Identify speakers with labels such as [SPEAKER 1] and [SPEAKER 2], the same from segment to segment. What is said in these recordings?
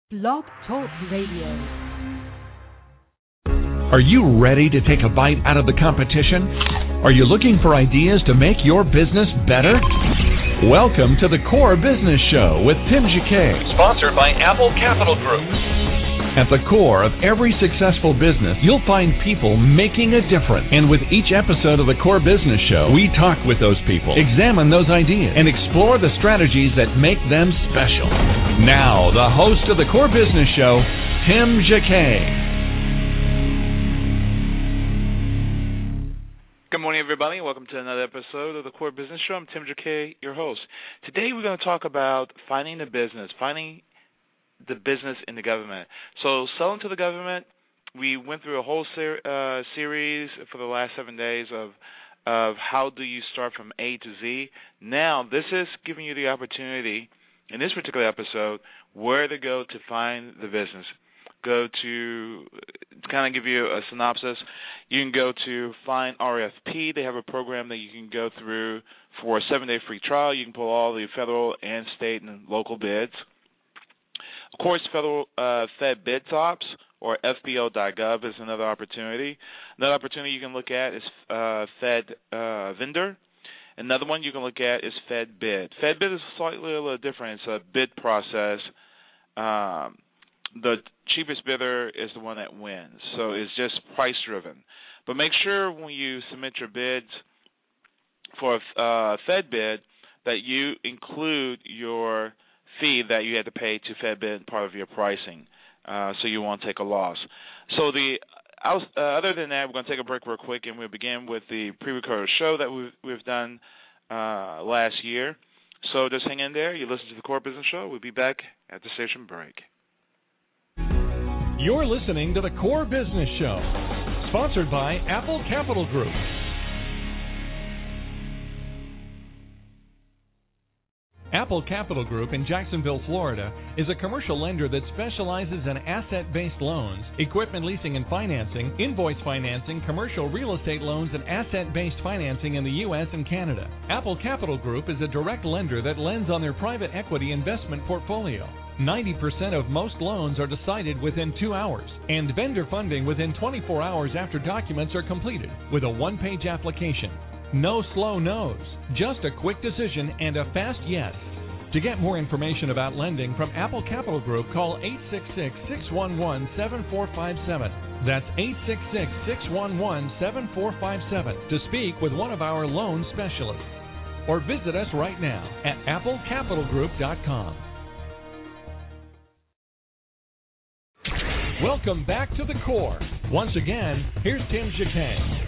[SPEAKER 1] Blog Talk Radio.
[SPEAKER 2] Are you ready to take a bite out of the competition? Are you looking for ideas to make your business better? Welcome to the Core Business Show with Tim Jacquet, sponsored by Apple Capital Group. At the core of every successful business, you'll find people making a difference. And with each episode of the Core Business Show, we talk with those people, examine those ideas, and explore the strategies that make them special. Now, the host of the Core Business Show, Tim Jacquet.
[SPEAKER 3] Good morning, everybody. Welcome to another episode of the Core Business Show. I'm Tim Jacquet, your host. Today, we're going to talk about finding the business in the government. So, selling to the government, we went through a whole series for the last 7 days of how do you start from A to Z. Now, this is giving you the opportunity, in this particular episode, where to go to find the business. Go to kind of give you a synopsis. You can go to Find RFP. They have a program that you can go through for a 7-day free trial. You can pull all the federal and state and local bids. Of course, federal Fed Bid Tops, or FBO.gov, is another opportunity. Another opportunity you can look at is Fed Vendor. Another one you can look at is Fed Bid. Fed Bid is slightly a little different. It's a bid process. The cheapest bidder is the one that wins. So it's just price-driven. But make sure when you submit your bids for a Fed bid that you include your fee that you had to pay to FedBid part of your pricing, so you won't take a loss. So other than that, we're going to take a break real quick, and we'll begin with the pre-recorded show that we've done last year. So just hang in there. You listen to the Core Business Show. We'll be back at the station break.
[SPEAKER 2] You're listening to the Core Business Show, sponsored by Apple Capital Group. Apple Capital Group in Jacksonville, Florida, is a commercial lender that specializes in asset-based loans, equipment leasing and financing, invoice financing, commercial real estate loans, and asset-based financing in the U.S. and Canada. Apple Capital Group is a direct lender that lends on their private equity investment portfolio. 90% of most loans are decided within 2 hours, and vendor funding within 24 hours after documents are completed, with a one-page application. No slow no's, just a quick decision and a fast yes. To get more information about lending from Apple Capital Group, call 866-611-7457. That's 866-611-7457 to speak with one of our loan specialists. Or visit us right now at applecapitalgroup.com. Welcome back to the Core. Once again, here's Tim Jacquet.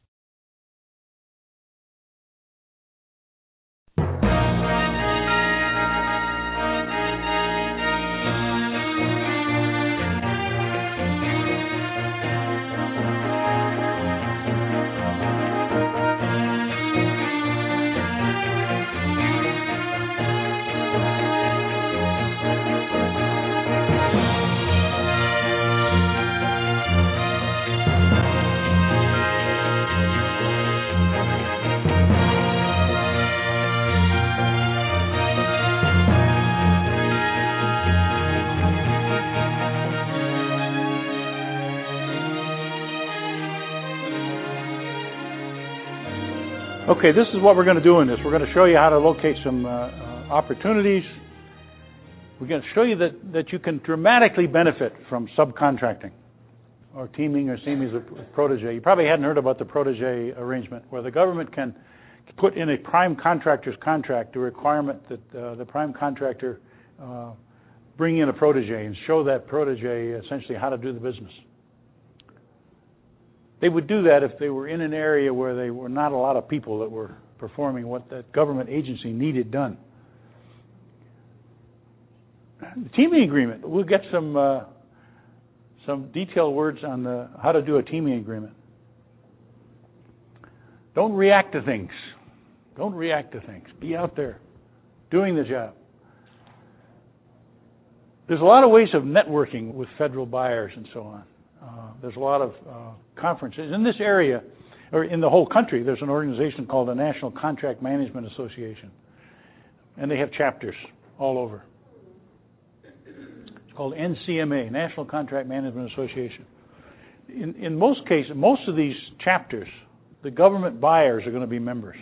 [SPEAKER 4] Okay, this is what we're going to do in this. We're going to show you how to locate some opportunities. We're going to show you that you can dramatically benefit from subcontracting or teaming or seaming as a protege. You probably hadn't heard about the protege arrangement, where the government can put in a prime contractor's contract a requirement that the prime contractor bring in a protege and show that protege essentially how to do the business. They would do that if they were in an area where there were not a lot of people that were performing what that government agency needed done. The teaming agreement, we'll get some detailed words on how to do a teaming agreement. Don't react to things. Don't react to things. Be out there doing the job. There's a lot of ways of networking with federal buyers and so on. There's a lot of conferences. In this area, or in the whole country, there's an organization called the National Contract Management Association. And they have chapters all over. It's called NCMA, National Contract Management Association. In most cases, most of these chapters, the government buyers are going to be members.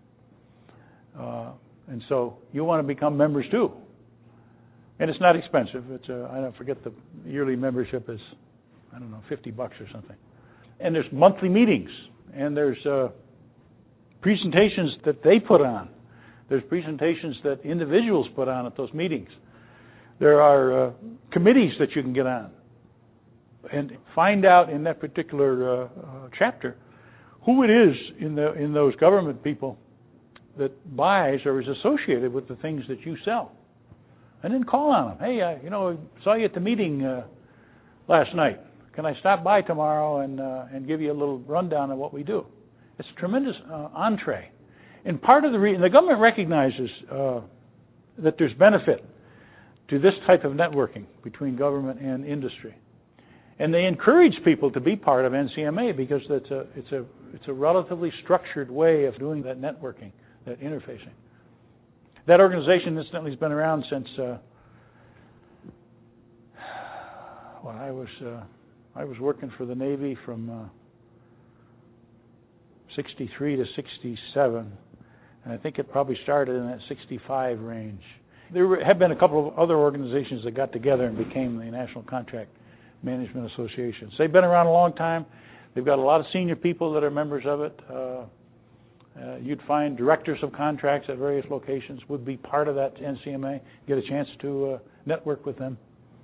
[SPEAKER 4] And so you want to become members too. And it's not expensive. I don't forget the yearly membership is, I don't know, $50 or something. And there's monthly meetings, and there's presentations that they put on. There's presentations that individuals put on at those meetings. There are committees that you can get on and find out in that particular chapter who it is in those government people that buys or is associated with the things that you sell. And then call on them. Hey, saw you at the meeting last night. Can I stop by tomorrow and give you a little rundown of what we do? It's a tremendous entree. And part of the government recognizes that there's benefit to this type of networking between government and industry. And they encourage people to be part of NCMA because it's a relatively structured way of doing that networking, that interfacing. That organization, incidentally, has been around since I was working for the Navy from 63 to 67, and I think it probably started in that 65 range. There have been a couple of other organizations that got together and became the National Contract Management Associations. They've been around a long time. They've got a lot of senior people that are members of it. You'd find directors of contracts at various locations would be part of that NCMA, get a chance to network with them.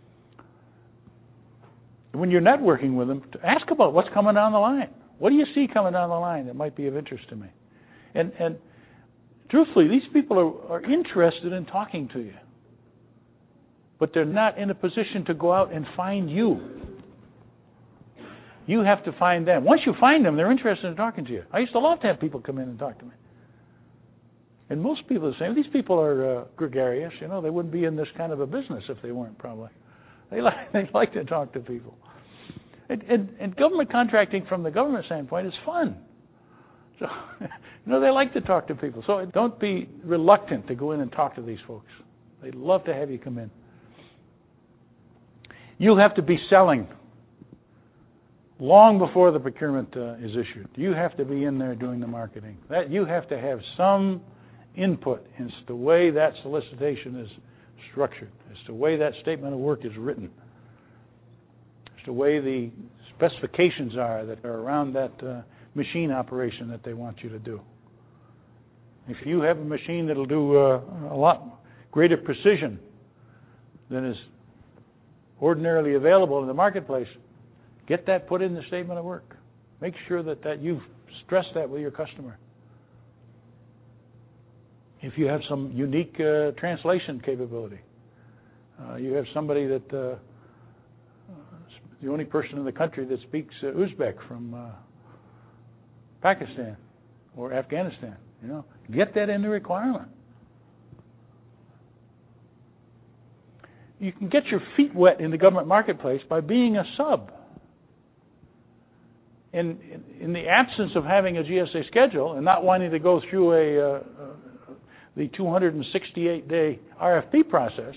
[SPEAKER 4] When you're networking with them, ask about what's coming down the line. What do you see coming down the line that might be of interest to me? And truthfully, these people are interested in talking to you. But they're not in a position to go out and find you. You have to find them. Once you find them, they're interested in talking to you. I used to love to have people come in and talk to me. And most people are the same. These people are gregarious. They wouldn't be in this kind of a business if they weren't, probably. They like to talk to people. And government contracting from the government standpoint is fun. So, they like to talk to people. So don't be reluctant to go in and talk to these folks. They'd love to have you come in. You have to be selling long before the procurement is issued. You have to be in there doing the marketing. You have to have some input as to the way that solicitation is structured, as to the way that statement of work is written, as to the way the specifications are that are around that machine operation that they want you to do. If you have a machine that'll do a lot greater precision than is ordinarily available in the marketplace, get that put in the statement of work. Make sure that you've stressed that with your customer. If you have some unique translation capability, you have somebody that the only person in the country that speaks Uzbek from Pakistan or Afghanistan, get that in the requirement. You can get your feet wet in the government marketplace by being a sub. In the absence of having a GSA schedule and not wanting to go through the 268-day RFP process,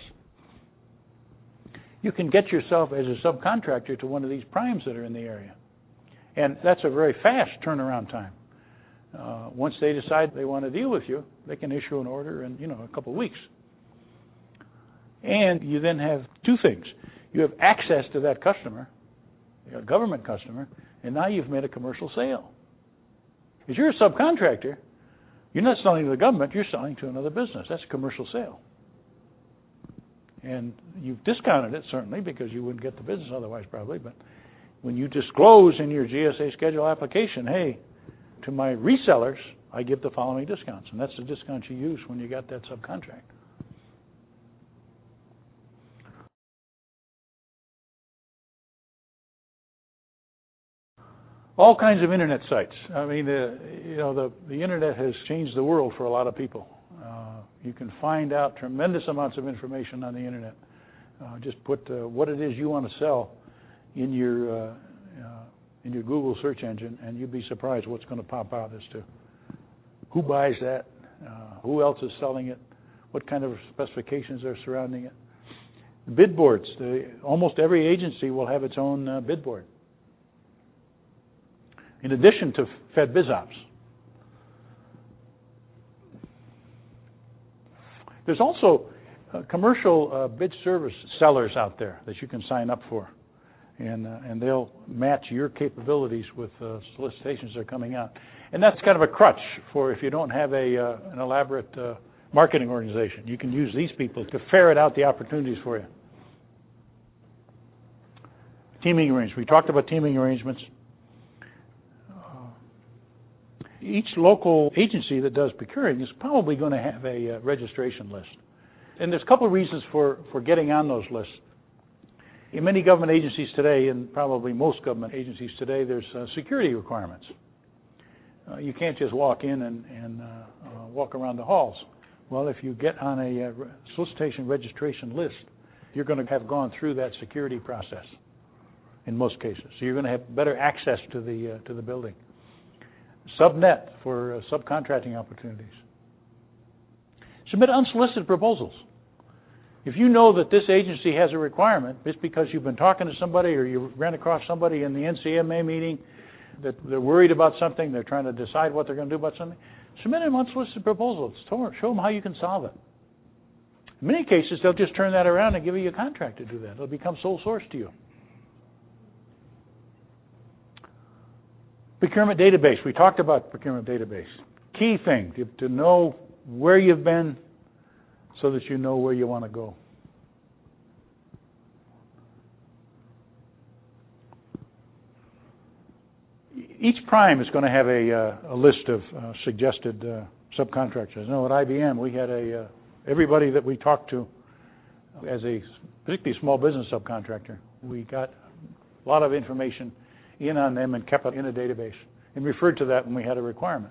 [SPEAKER 4] you can get yourself as a subcontractor to one of these primes that are in the area. And that's a very fast turnaround time. Once they decide they want to deal with you, they can issue an order in a couple of weeks. And you then have two things. You have access to that customer, a government customer, and now you've made a commercial sale. If you're a subcontractor, you're not selling to the government, you're selling to another business. That's a commercial sale. And you've discounted it, certainly, because you wouldn't get the business otherwise, probably. But when you disclose in your GSA schedule application, hey, to my resellers, I give the following discounts. And that's the discount you use when you got that subcontract. All kinds of internet sites. I mean, the internet has changed the world for a lot of people. You can find out tremendous amounts of information on the internet. Just put what it is you want to sell in your Google search engine, and you'd be surprised what's going to pop out as to who buys that, who else is selling it, what kind of specifications are surrounding it. Bid boards. Almost every agency will have its own bid board. In addition to FedBizOps. There's also commercial bid service sellers out there that you can sign up for. And they'll match your capabilities with solicitations that are coming out. And that's kind of a crutch for if you don't have an elaborate marketing organization. You can use these people to ferret out the opportunities for you. Teaming arrangements. We talked about teaming arrangements. Each local agency that does procuring is probably going to have a registration list. And there's a couple of reasons for getting on those lists. In many government agencies today, and probably most government agencies today, there's security requirements. You can't just walk in and walk around the halls. Well, if you get on a solicitation registration list, you're going to have gone through that security process in most cases. So you're going to have better access to the building. Subnet for subcontracting opportunities. Submit unsolicited proposals. If you know that this agency has a requirement, just because you've been talking to somebody or you ran across somebody in the NCMA meeting that they're worried about something, they're trying to decide what they're going to do about something, submit an unsolicited proposal. Show them how you can solve it. In many cases, they'll just turn that around and give you a contract to do that. It'll become sole source to you. Procurement database. We talked about procurement database. Key thing, to know where you've been so that you know where you want to go. Each prime is going to have a list of suggested subcontractors. I know at IBM we had everybody that we talked to as a particularly small business subcontractor, we got a lot of information in on them and kept it in a database and referred to that when we had a requirement.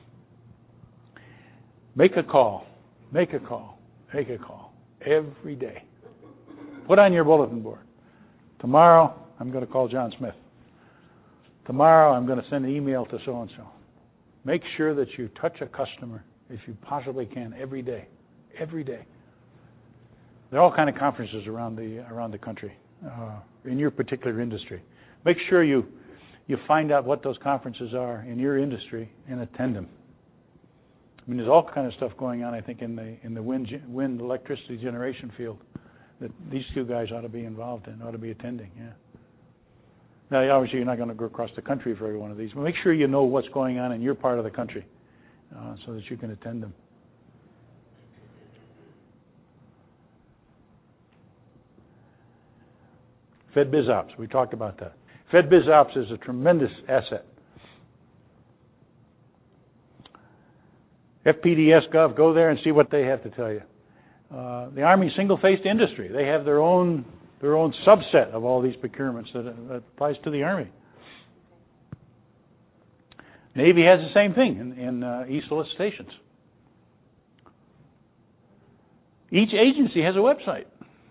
[SPEAKER 4] Make a call. Make a call. Make a call every day. Put on your bulletin board. Tomorrow, I'm going to call John Smith. Tomorrow, I'm going to send an email to so-and-so. Make sure that you touch a customer, if you possibly can, every day. Every day. There are all kinds of conferences around the country in your particular industry. Make sure you find out what those conferences are in your industry and attend them. I mean, there's all kind of stuff going on, I think, in the wind electricity generation field that these two guys ought to be involved in, ought to be attending. Yeah. Now, obviously, you're not going to go across the country for every one of these, but make sure you know what's going on in your part of the country so that you can attend them. FedBizOps, we talked about that. FedBizOps is a tremendous asset. FPDS.gov, go there and see what they have to tell you. The Army single-faced industry, they have their own subset of all these procurements that applies to the Army. Navy has the same thing in e-solicitations. Each agency has a website.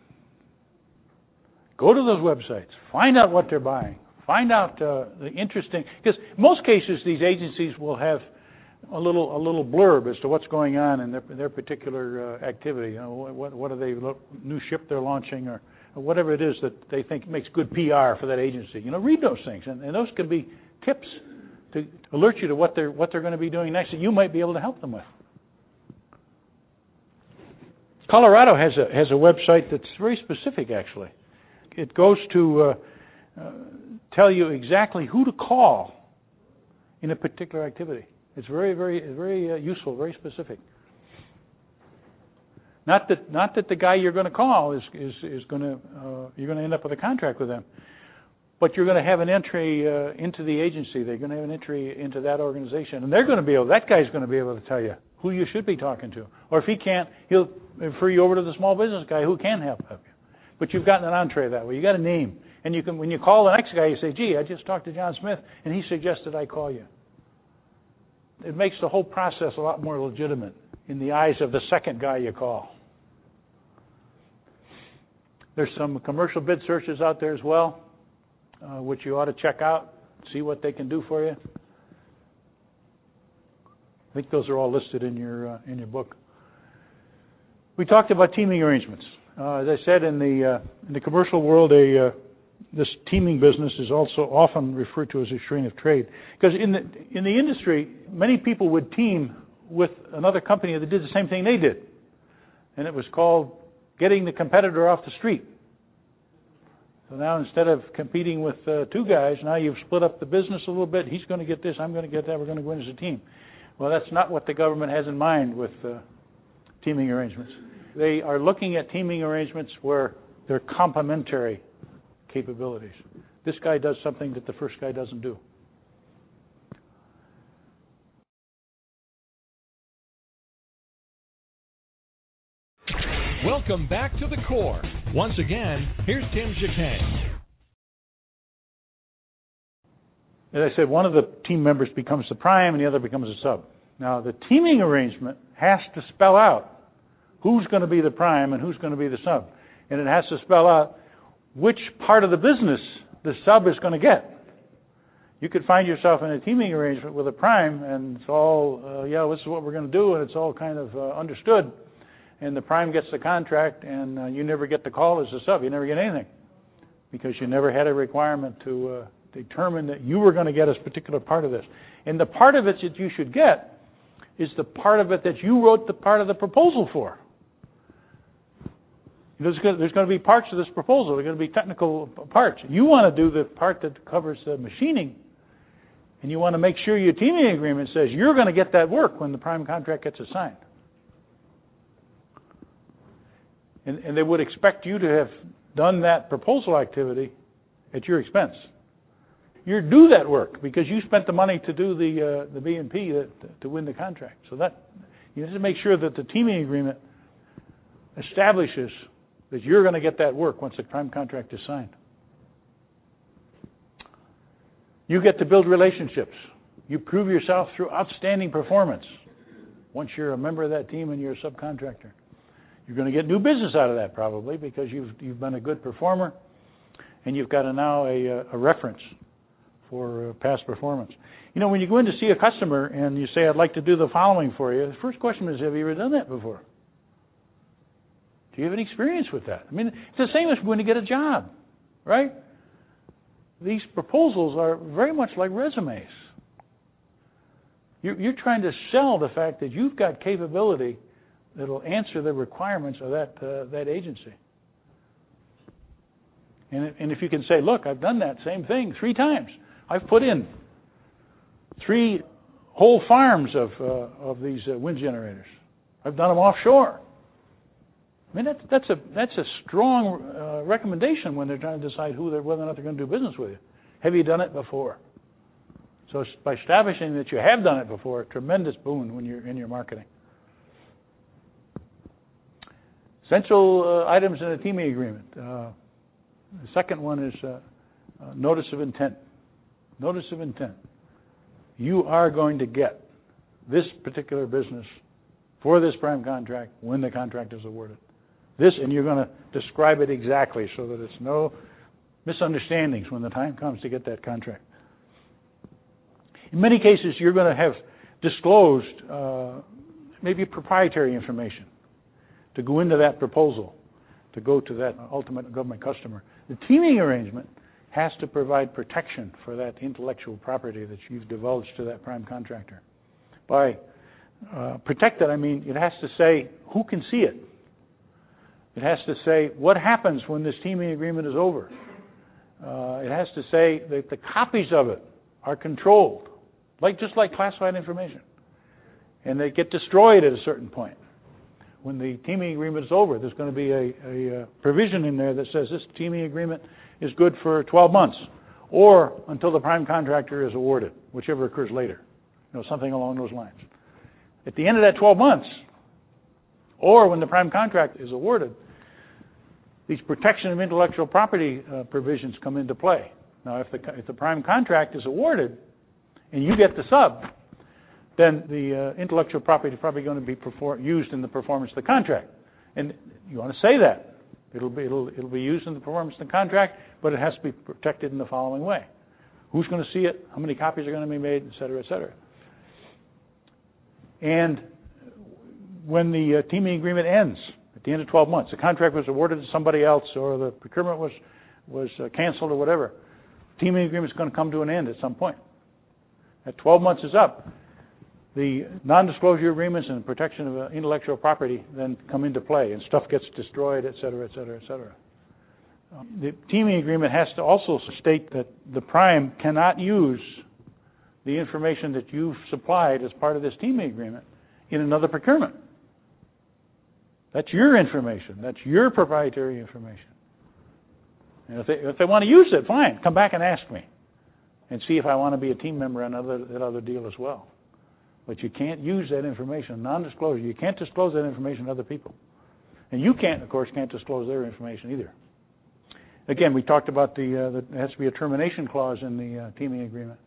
[SPEAKER 4] Go to those websites. Find out what they're buying. Find out the interesting, because in most cases these agencies will have a little blurb as to what's going on in their particular activity. You know, what are they, new ship they're launching, or whatever it is that they think makes good PR for that agency. You know, read those things, and those can be tips to alert you to what they're going to be doing next that you might be able to help them with. Colorado has a website that's very specific, actually. It goes to tell you exactly who to call in a particular activity. It's very, very, very useful, very specific. Not that the guy you're going to call is going to you're going to end up with a contract with them, but you're going to have an entry into the agency. They're going to have an entry into that organization, and that guy's going to be able to tell you who you should be talking to. Or if he can't, he'll refer you over to the small business guy who can help you. But you've gotten an entree that way. You got a name, and you can, when you call the next guy, you say, "Gee, I just talked to John Smith, and he suggested I call you." It makes the whole process a lot more legitimate in the eyes of the second guy you call. There's some commercial bid searches out there as well, which you ought to check out, see what they can do for you. I think those are all listed in your book. We talked about teaming arrangements. As I said, in the commercial world, this teaming business is also often referred to as a strain of trade. Because in the industry, many people would team with another company that did the same thing they did. And it was called getting the competitor off the street. So now instead of competing with two guys, now you've split up the business a little bit. He's going to get this, I'm going to get that, we're going to go in as a team. Well, that's not what the government has in mind with teaming arrangements. They are looking at teaming arrangements where they're complementary capabilities. This guy does something that the first guy doesn't do.
[SPEAKER 2] Welcome back to the core. Once again, here's Tim Jacquet.
[SPEAKER 4] As I said, one of the team members becomes the prime and the other becomes a sub. Now, the teaming arrangement has to spell out who's going to be the prime and who's going to be the sub. And it has to spell out which part of the business the sub is going to get. You could find yourself in a teaming arrangement with a prime and it's all, this is what we're going to do, and it's all kind of understood. And the prime gets the contract, and you never get the call as a sub. You never get anything because you never had a requirement to determine that you were going to get a particular part of this. And the part of it that you should get is the part of it that you wrote the part of the proposal for. There's going to be parts of this proposal. There are going to be technical parts. You want to do the part that covers the machining, and you want to make sure your teaming agreement says you're going to get that work when the prime contract gets assigned. And they would expect you to have done that proposal activity at your expense. You're due that work because you spent the money to do the B&P to win the contract. So that you have to make sure that the teaming agreement establishes that you're going to get that work once the prime contract is signed. You get to build relationships. You prove yourself through outstanding performance once you're a member of that team and you're a subcontractor. You're going to get new business out of that probably because you've been a good performer and you've got now a reference for past performance. You know, when you go in to see a customer and you say, I'd like to do the following for you, the first question is, have you ever done that before? Do you have any experience with that? I mean, it's the same as when you get a job, right? These proposals are very much like resumes. You're trying to sell the fact that you've got capability that'll answer the requirements of that agency. And if you can say, look, I've done that same thing 3 times. I've put in 3 whole farms of these wind generators. I've done them offshore. I mean, that's a strong recommendation when they're trying to decide whether or not they're going to do business with you. Have you done it before? So by establishing that you have done it before, a tremendous boon when you're in your marketing. Essential items in a teaming agreement. The second one is notice of intent. Notice of intent. You are going to get this particular business for this prime contract when the contract is awarded. This, and you're going to describe it exactly so that it's no misunderstandings when the time comes to get that contract. In many cases, you're going to have disclosed maybe proprietary information to go into that proposal, to go to that ultimate government customer. The teaming arrangement has to provide protection for that intellectual property that you've divulged to that prime contractor. By protected, I mean it has to say who can see it. It has to say what happens when this teaming agreement is over. It has to say that the copies of it are controlled, just like classified information. And they get destroyed at a certain point. When the teaming agreement is over, there's going to be a provision in there that says this teaming agreement is good for 12 months or until the prime contractor is awarded, whichever occurs later. Something along those lines. At the end of that 12 months, or when the prime contract is awarded, these protection of intellectual property provisions come into play. Now, if the prime contract is awarded and you get the sub, then the intellectual property is probably going to be used in the performance of the contract. And you want to say that. It'll be used in the performance of the contract, but it has to be protected in the following way. Who's going to see it? How many copies are going to be made? Et cetera, et cetera. And when the teaming agreement ends, the end of 12 months. The contract was awarded to somebody else, or the procurement was canceled, or whatever. Teaming agreement is going to come to an end at some point. At 12 months is up, the non-disclosure agreements and protection of intellectual property then come into play, and stuff gets destroyed, et cetera, et cetera, et cetera. The teaming agreement has to also state that the prime cannot use the information that you've supplied as part of this teaming agreement in another procurement. That's your information. That's your proprietary information. And if they want to use it, fine. Come back and ask me, and see if I want to be a team member on that other deal as well. But you can't use that information, non-disclosure. You can't disclose that information to other people, and you can't disclose their information either. Again, we talked about there has to be a termination clause in the teaming agreement.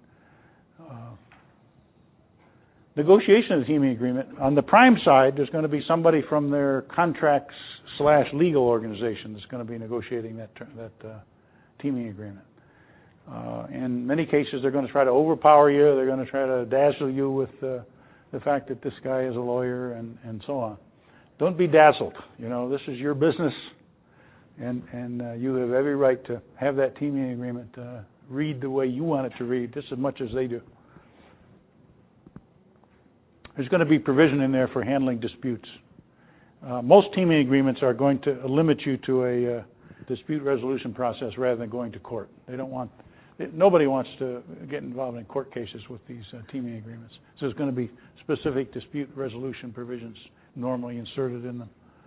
[SPEAKER 4] Negotiation of the teaming agreement. On the prime side, there's going to be somebody from their contracts/legal organization that's going to be negotiating that teaming agreement. In many cases, they're going to try to overpower you. They're going to try to dazzle you with the fact that this guy is a lawyer and so on. Don't be dazzled. This is your business, and you have every right to have that teaming agreement read the way you want it to read, just as much as they do. There's going to be provision in there for handling disputes. Most teaming agreements are going to limit you to a dispute resolution process rather than going to court. Nobody wants to get involved in court cases with these teaming agreements. So there's going to be specific dispute resolution provisions normally inserted in them.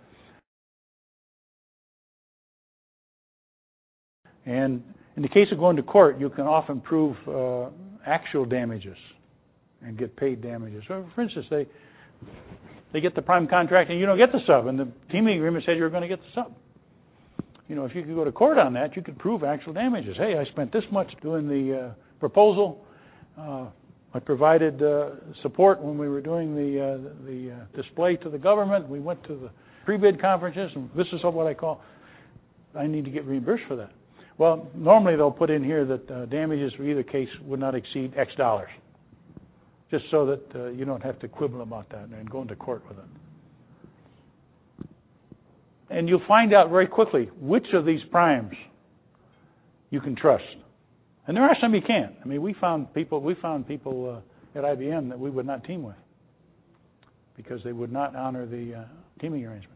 [SPEAKER 4] And in the case of going to court, you can often prove actual damages and get paid damages. So, for instance, they get the prime contract and you don't get the sub, and the teaming agreement said you were going to get the sub. If you could go to court on that, you could prove actual damages. Hey, I spent this much doing the proposal. I provided support when we were doing the display to the government. We went to the pre-bid conferences, and this is what I need to get reimbursed for that. Well, normally they'll put in here that damages for either case would not exceed X dollars, just so that you don't have to quibble about that and go into court with it. And you'll find out very quickly which of these primes you can trust. And there are some you can't. I mean, we found people at IBM that we would not team with because they would not honor the teaming arrangements.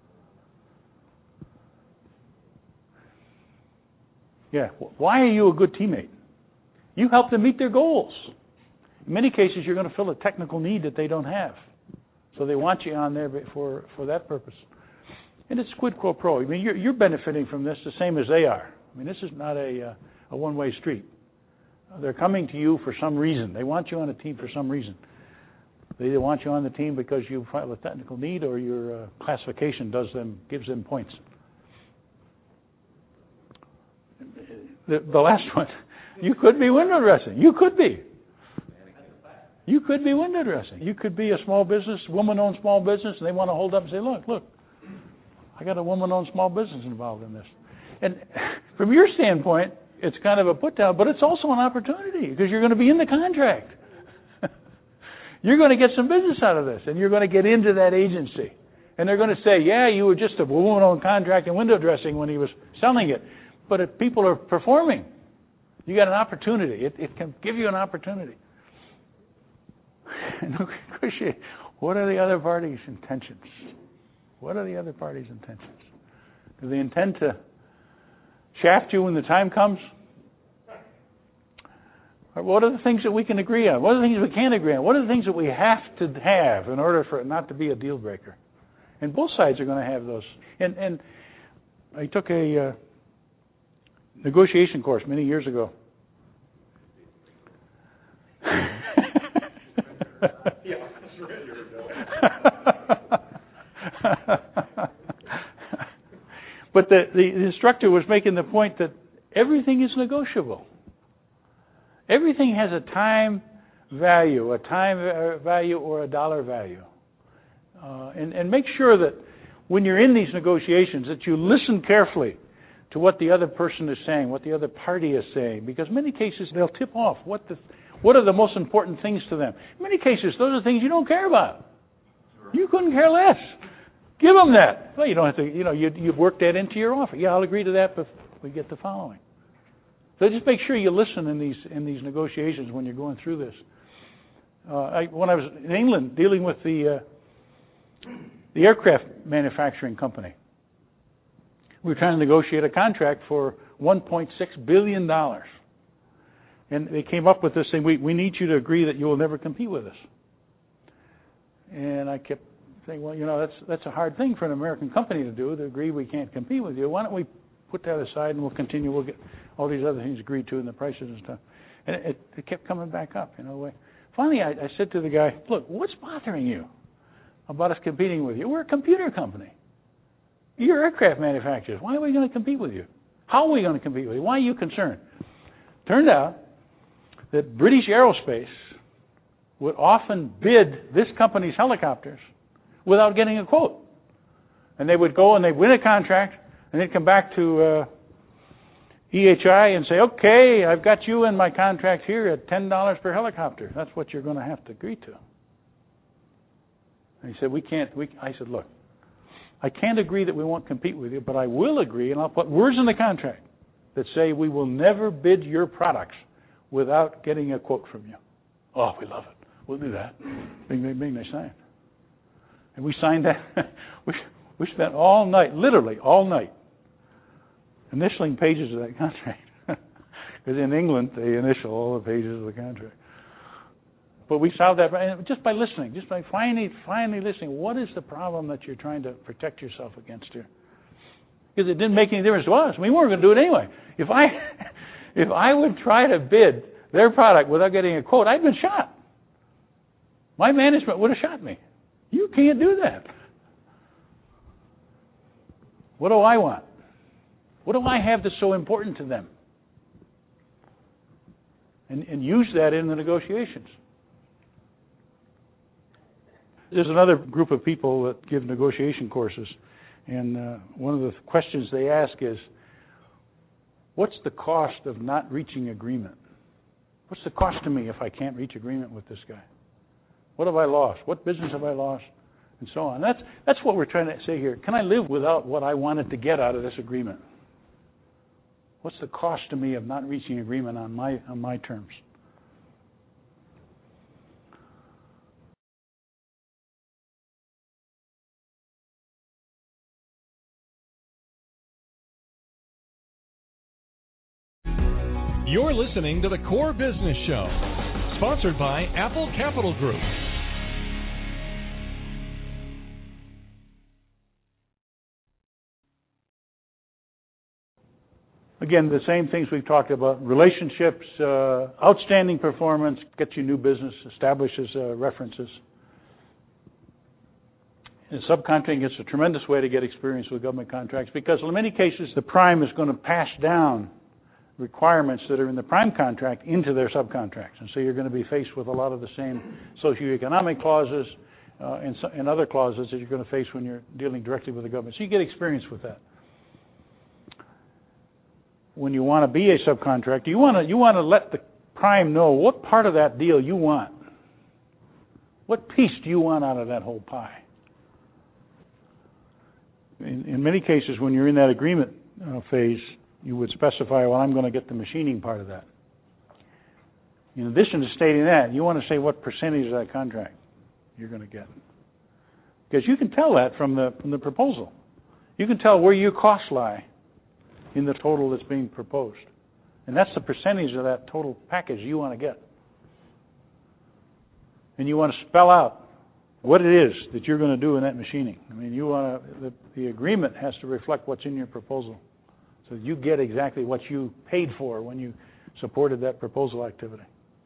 [SPEAKER 4] Yeah. Why are you a good teammate? You help them meet their goals. In many cases, you're going to fill a technical need that they don't have. So they want you on there for that purpose. And it's quid pro quo. I mean, you're benefiting from this the same as they are. I mean, this is not a one-way street. They're coming to you for some reason. They want you on a team for some reason. They either want you on the team because you file a technical need or your classification gives them points. The last one, you could be window dressing. You could be. You could be window dressing. You could be a small business, woman-owned small business, and they want to hold up and say, look, I got a woman-owned small business involved in this. And from your standpoint, it's kind of a put-down, but it's also an opportunity because you're going to be in the contract. You're going to get some business out of this, and you're going to get into that agency. And they're going to say, yeah, you were just a woman-owned contract in window dressing when he was selling it. But if people are performing, you got an opportunity. It can give you an opportunity. And what are the other parties' intentions? What are the other parties' intentions? Do they intend to shaft you when the time comes? Or what are the things that we can agree on? What are the things we can't agree on? What are the things that we have to have in order for it not to be a deal breaker? And both sides are going to have those. And I took a negotiation course many years ago. But the instructor was making the point that everything is negotiable. Everything has a time value or a dollar value. And make sure that when you're in these negotiations that you listen carefully to what the other person is saying, what the other party is saying, because in many cases they'll tip off what are the most important things to them. In many cases, those are things you don't care about. You couldn't care less. Give them that. Well, you don't have to, you've worked that into your offer. Yeah, I'll agree to that, but we get the following. So just make sure you listen in these negotiations when you're going through this. When I was in England dealing with the aircraft manufacturing company, we were trying to negotiate a contract for $1.6 billion. And they came up with this thing, we need you to agree that you will never compete with us. And I kept saying, well, that's a hard thing for an American company to do, to agree we can't compete with you. Why don't we put that aside and we'll continue, we'll get all these other things agreed to and the prices and stuff. And it kept coming back up, Finally, I said to the guy, look, what's bothering you about us competing with you? We're a computer company. You're aircraft manufacturers. Why are we going to compete with you? How are we going to compete with you? Why are you concerned? Turned out that British Aerospace would often bid this company's helicopters without getting a quote. And they would go and they'd win a contract, and they'd come back to EHI and say, okay, I've got you in my contract here at $10 per helicopter. That's what you're going to have to agree to. And he said, I said, look, I can't agree that we won't compete with you, but I will agree, and I'll put words in the contract that say we will never bid your products without getting a quote from you. Oh, we love it. We'll do that. Bing, bing, bing, they signed. And we signed that. We spent all night, literally all night, initialing pages of that contract. Because in England, they initial all the pages of the contract. But we solved that just by listening, just by finally listening. What is the problem that you're trying to protect yourself against here? Because it didn't make any difference to us. We weren't going to do it anyway. If I would try to bid their product without getting a quote, I'd been shot. My management would have shot me. You can't do that. What do I want? What do I have that's so important to them? And use that in the negotiations. There's another group of people that give negotiation courses, and one of the questions they ask is, what's the cost of not reaching agreement? What's the cost to me if I can't reach agreement with this guy? What have I lost? What business have I lost? And so on. That's what we're trying to say here. Can I live without what I wanted to get out of this agreement? What's the cost to me of not reaching agreement on my terms?
[SPEAKER 2] You're listening to the Core Business Show, sponsored by Apple Capital Group.
[SPEAKER 4] Again, the same things we've talked about: relationships, outstanding performance, gets you new business, establishes references. And subcontracting is a tremendous way to get experience with government contracts, because in many cases the prime is going to pass down requirements that are in the prime contract into their subcontracts. And so you're going to be faced with a lot of the same socioeconomic clauses and other clauses that you're going to face when you're dealing directly with the government. So you get experience with that. When you want to be a subcontractor, you want to let the prime know what part of that deal you want. What piece do you want out of that whole pie? In many cases, when you're in that agreement phase, you would specify, well, I'm going to get the machining part of that. In addition to stating that, you want to say what percentage of that contract you're going to get. Because you can tell that from the proposal. You can tell where your costs lie in the total that's being proposed. And that's the percentage of that total package you want to get. And you want to spell out what it is that you're going to do in that machining. I mean, the agreement has to reflect what's in your proposal, so you get exactly what you paid for when you supported that proposal activity.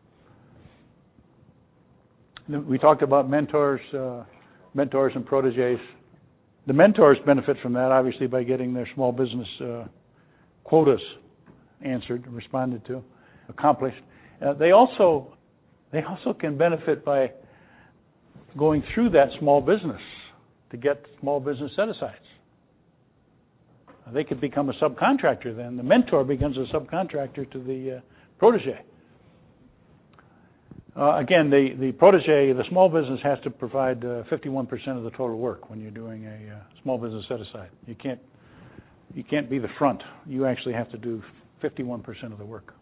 [SPEAKER 4] We talked about mentors and proteges. The mentors benefit from that, obviously, by getting their small business quotas answered, responded to, accomplished. They also can benefit by going through that small business to get small business set-asides. They could become a subcontractor then. The mentor becomes a subcontractor to the protege. Again, the protege, the small business has to provide 51% of the total work when you're doing a small business set aside. You can't be the front. You actually have to do 51% of the work.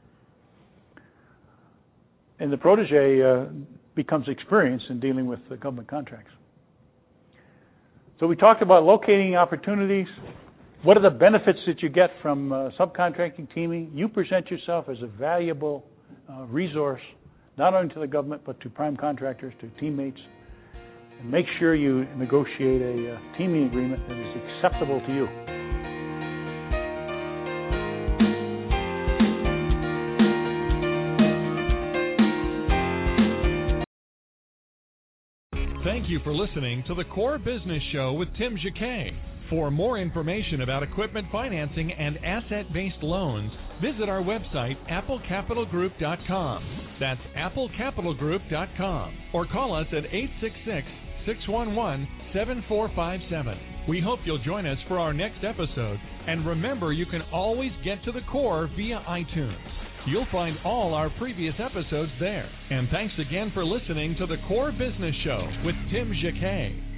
[SPEAKER 4] And the protege becomes experienced in dealing with the government contracts. So we talked about locating opportunities. What are the benefits that you get from subcontracting, teaming? You present yourself as a valuable resource, not only to the government, but to prime contractors, to teammates. And make sure you negotiate a teaming agreement that is acceptable to you.
[SPEAKER 2] Thank you for listening to the Core Business Show with Tim Jacquet. For more information about equipment financing and asset-based loans, visit our website, applecapitalgroup.com. That's applecapitalgroup.com. Or call us at 866-611-7457. We hope you'll join us for our next episode. And remember, you can always get to the Core via iTunes. You'll find all our previous episodes there. And thanks again for listening to the Core Business Show with Tim Jacquet.